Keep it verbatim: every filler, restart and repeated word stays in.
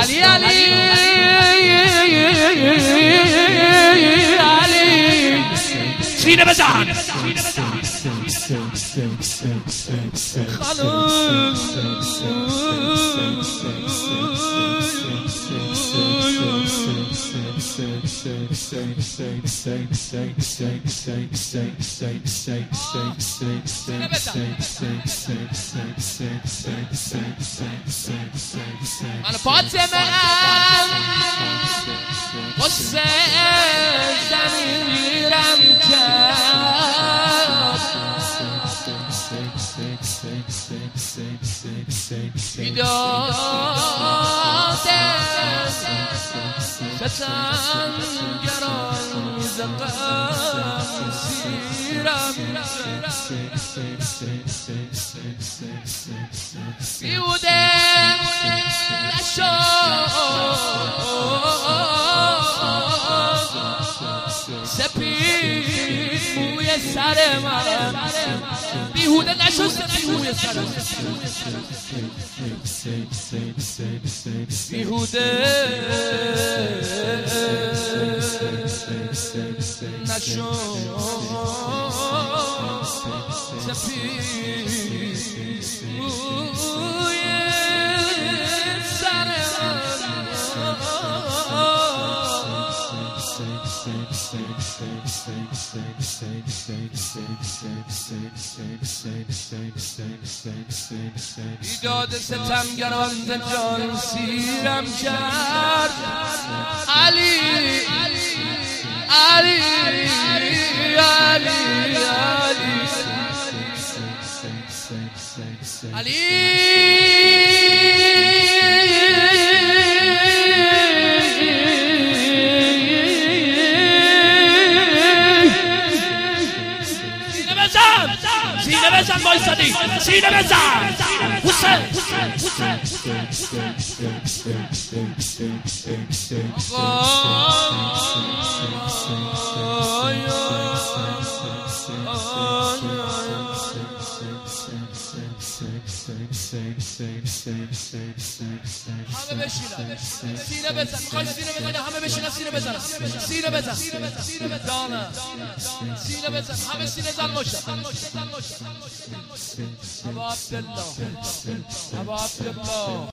علی علی علی سینه بزن خانم من فاطمه ام قصه زمیرم کرد بیداد ستم گران زقم سیرم بیوده سپید موی سر من بیهوده نشد سپید موی سر من بیهوده نشد سپید موی سر بیداد ستمگران جان سیرم کرد علی علی علی علی علی سینه بزن بایستادی سینه بزن حسین همه بشینن سینه بزن میخوای سینه بزن همه بشینن سینه بزن سینه بزن دانه سینه بزن همه سینه زن باشن ابا عبدالله ابا عبدالله